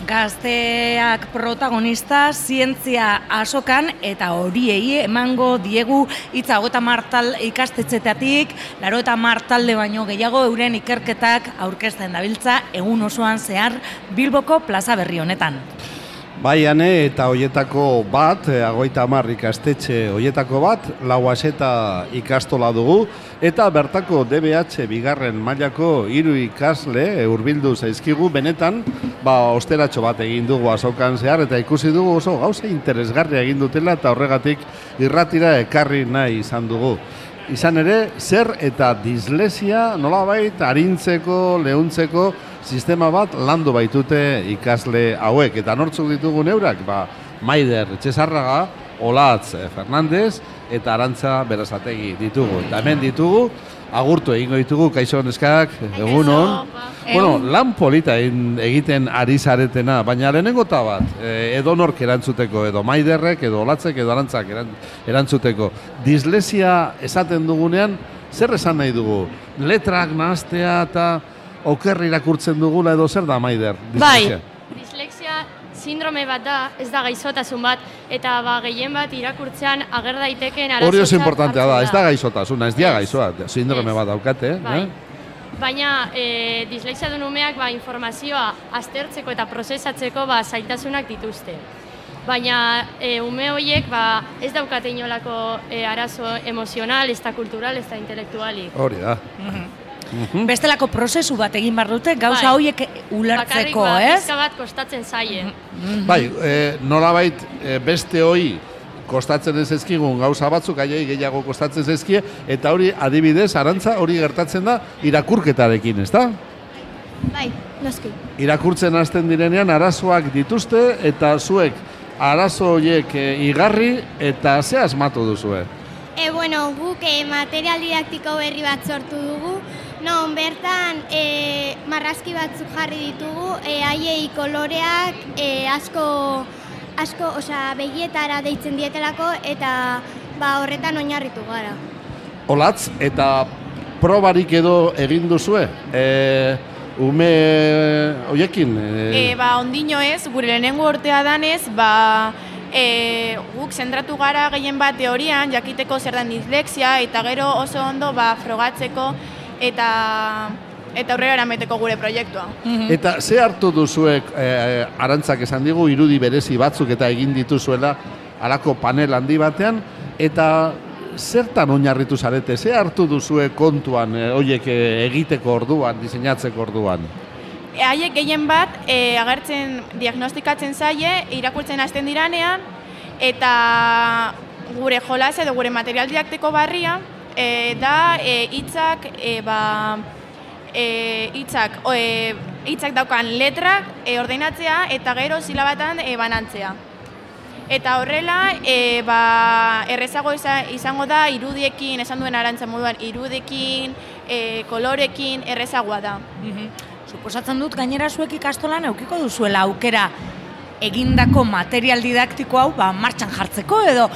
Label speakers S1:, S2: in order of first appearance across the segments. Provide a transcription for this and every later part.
S1: Gazteak protagonista, zientzia asokan, eta horiei emango diegu hitza 30 ikastetxetatik, 80 talde baino gehiago euren ikerketak aurkezten dabiltza egun osoan zehar Bilboko plaza berri honetan.
S2: Bai, ane, eta hoietako bat, 30 ikastetxe hoietako bat, Lauaxeta ikastola dugu, eta bertako DBH bigarren mailako 3 ikasle hurbildu zaizkigu, benetan, osteratxo bat egin dugu azokan zehar, eta ikusi dugu oso gauza interesgarria egin dutela, eta horregatik irratira ekarri nahi izan dugu. Izan ere, zer eta dislesia nolabait arintzeko, lehuntzeko, sistema bat landu baitute ikasle hauek. Eta nortzuk ditugu neurak? Maider Etxezarraga, Olatz Fernandez eta Arantza Berazategi ditugu. Eta hemen ditugu, agurtu egingo ditugu, kaixo neskak, egunon. Bueno, lan polita egiten ari zaretena, baina lehenengota bat, edonork erantzuteko, edo Maiderrek, edo Olatzek, edo Arantzak erantzuteko. Dislesia esaten dugunean, zer esan nahi dugu? Letrak nahastea eta oker irakurtzen dugula edo zer da, Maider?
S3: Bai, dislexia sindrome bat da, ez da gaixotasun bat, eta gehien bat irakurtzean ager daitekeen arazotzat.
S2: Hori oso importantea da, ez da gaixotasuna, ez dia gaixoa, sindrome bat daukate.
S3: Baina dislexia duen umeak informazioa aztertzeko eta prozesatzeko zailtasunak dituzte. Baina ume horiek ez daukate inolako arazo emozional, ez da kultural, ez da intelektualik.
S2: Hori da.
S1: Bestelako prozesu bat egin behar dute, gauza horiek ulertzeko, ez?
S3: Bakarrik bat kostatzen zaie.
S2: Bai, nolabait beste hori kostatzen ez ezkigun gauza batzuk, aiei gehiago kostatzen ez ezkie, eta hori adibidez, Arantza, hori gertatzen da irakurketarekin, ez da?
S4: Bai, noski.
S2: Irakurtzen hasten direnean arazoak dituzte, eta zuek arazo horiek igarri, eta ze asmatu duzue?
S4: Bueno, guk material didaktiko berri bat sortu dugu, non bertan marrazki batzuk jarri ditugu, haiei koloreak asko begietara deitzen dietelako, eta horretan oinarritu gara.
S2: Olatz, eta probarik edo egin duzue? Ume hoiekin?
S5: Ondino ez, gure lehenengo urtea danez, guk zentratu gara gehien bat teorian, jakiteko zer den dislexia, eta gero oso ondo frogatzeko eta aurrera eramateko gure proiektua.
S2: Eta ze hartu duzuek, Arantzak esan digu, irudi berezi batzuk eta egin dituzuela halako panel handi batean, eta zertan oinarritu zarete, ze hartu duzuek kontuan horiek egiteko orduan, diseinatzeko orduan?
S5: Haiek gehien bat agertzen diagnostikatzen zaie, irakurtzen hasten diranean, eta gure jolas edo gure material didaktiko barria da hitzak daukan letrak ordenatzea eta gero silabatan banantzea. Eta horrela, errezago izango da irudiekin, esan duen Arantza moduan, irudiekin, kolorekin errezagoa da.
S1: Suposatzen dut, gainera zuek ikastolan eukiko duzuela aukera egindako material didaktiko hau martxan jartzeko edo,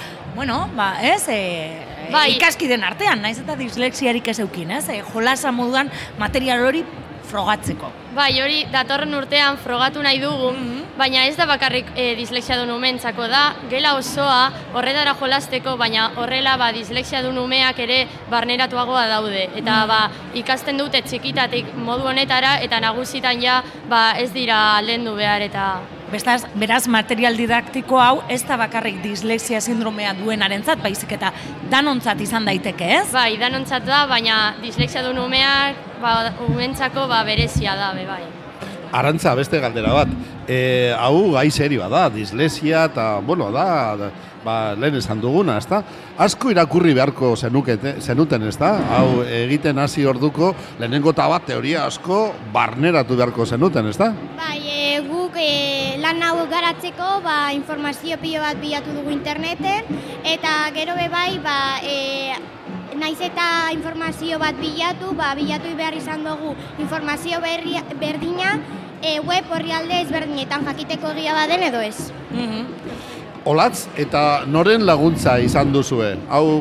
S1: ikaskiden artean, naiz eta dislexiarik ez eukin, jolasa moduan material hori frogatzeko.
S3: Bai, hori datorren urtean frogatu nahi dugu, baina ez da bakarrik dislexia duen umeentzako da, gela osoa horretara jolasteko, baina horrela dislexia duen umeak ere barneratuagoa daude. Eta ikasten dute txikitatik modu honetara, eta nagusitan ez dira aldendu behar eta...
S1: Beraz, material didaktiko hau ez da bakarrik dislexia sindromea duenarentzat, baizik eta danontzat izan daiteke, ez?
S3: Bai, danontzat da, baina dislexia duen umeak umeentzako berezia da, bai.
S2: Arantza, beste galdera bat. Hau gai serioa da, dislexia eta, lehen esan duguna, ezta? Asko irakurri beharko zenuten, ezta? Hau egiten hasi orduko, lehenengo bat teoria asko barneratu beharko zenuten, ezta?
S4: Bai, guk lan hau garatzeko informazio pilo bat bilatu dugu interneten, eta gero bai, naiz eta informazio bat bilatu behar izan dugu informazio berdina web orrialde ezberdinetan jakiteko egia baden edo ez.
S2: Olatz, eta noren laguntza izan duzue? Hau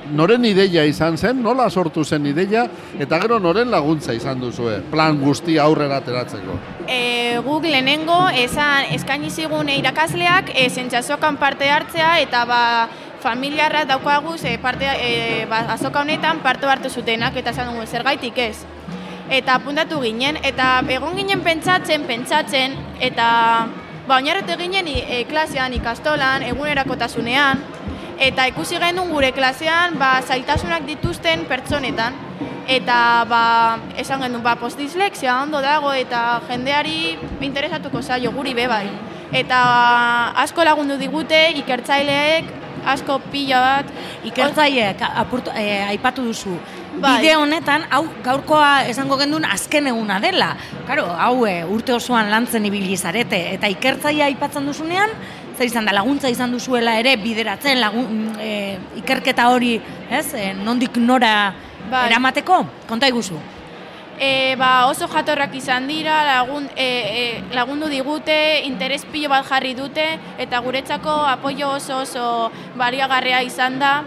S2: noren ideia izan zen, nola sortu zen ideia, eta gero noren laguntza izan duzue, plan guzti aurrera ateratzeko.
S5: Guk lehenengo eskaini zigun irakasleak sentsaziokan parte hartzea eta familiarra daukaguz azoka honetan parte hartu zutenak eta esan dugu zergaitik ez. Eta apuntatu ginen, eta egon ginen pentsatzen, eta oinarritu ginen klasean, ikastolan, egunerakotasunean, eta ikusi genuen gure klasean zailtasunak dituzten pertsonetan. Eta esan genuen postdislexia ondo dago eta jendeari interesatuko zaio guri bebai. Eta asko lagundu digute ikertzaileek, asko pila bat.
S1: Ikertzaileek aipatu duzu. Bide honetan, hau gaurkoa esango gendun azken eguna dela. Karo, hau urte osoan lantzen ibili zarete. Eta ikertzailea aipatzen duzunean, zer izan da, laguntza izan duzuela ere bideratzen ikerketa hori, nondik nora eramateko? Konta iguzu.
S5: Oso jatorrak izan dira, lagundu digute, interes pilo bat jarri dute, eta guretzako apoio oso baliagarria izan da.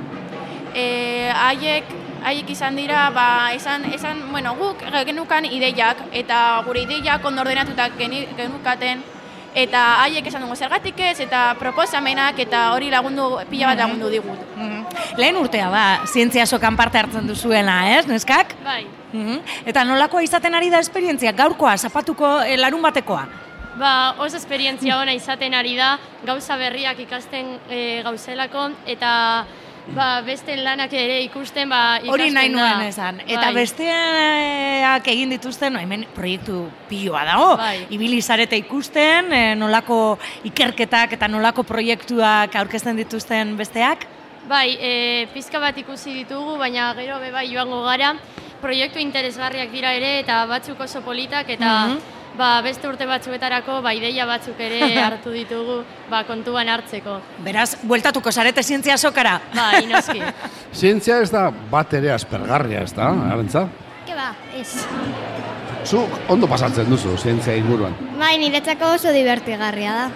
S5: Haiek izan dira, guk genukan ideiak, eta gure ideiak ondo ordenatutak genukaten, eta haiek esan dugu zergatik ez, eta proposamenak, eta hori pila bat lagundu digut.
S1: Lehen urtea zientzia azokan parte hartzen duzuena, ez, neskak?
S3: Bai.
S1: Eta nolakoa izaten ari da esperientzia, gaurkoa, zapatuko larun batekoa?
S3: Oso esperientzia ona izaten ari da, gauza berriak ikasten gauzelako, eta beste lanak ere ikusten ikasten da.
S1: Hori nahi nuen esan. Eta besteak egin dituzten, hemen proiektu piloa dago. Ibili zarete ikusten, nolako ikerketak eta nolako proiektuak aurkezten dituzten besteak?
S3: Pizka bat ikusi ditugu, baina gero joango gara. Proiektu interesgarriak dira ere eta batzuk oso politak eta beste urte batzuetarako ideia batzuk ere hartu ditugu kontuan hartzeko.
S1: Beraz, bueltatuko zarete zientzia azokara?
S3: Bai, noski.
S2: Zientzia ez da bat ere aspergarria, ez da, Arantza?
S4: Ez.
S2: Zu ondo pasatzen duzu zientzia inguruan?
S4: Niretzako oso divertigarria da.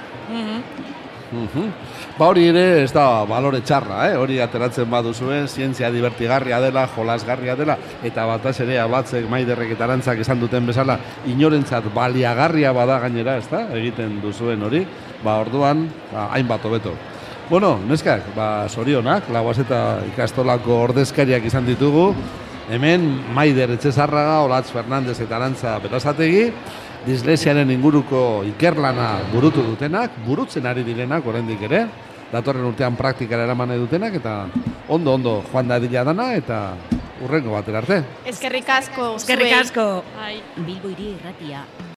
S2: Hori ere ez da balore txarra, hori ateratzen baduzuen, zientzia divertigarria dela, jolasgarria dela, eta bataz ere Abatzek, Maiderrek eta Arantzak esan duten bezala, inorentzat baliagarria bada gainera, ez da, egiten duzuen hori, orduan, hainbat hobeto. Bueno, neskak, zorionak, Lauaxeta ikastolako ordezkariak izan ditugu, hemen Maider Etxezarraga, Olatz Fernandez eta Arantza Berazategi, dislexiaren inguruko ikerlana burutu dutenak, burutzen ari direnak oraindik ere, datorren urtean praktikara eraman dutenak, eta ondo joan dadila dana, eta hurrengo batera arte.
S5: Eskerrik asko.
S1: Eskerrik asko.
S6: Bilbo Hiri Irratia.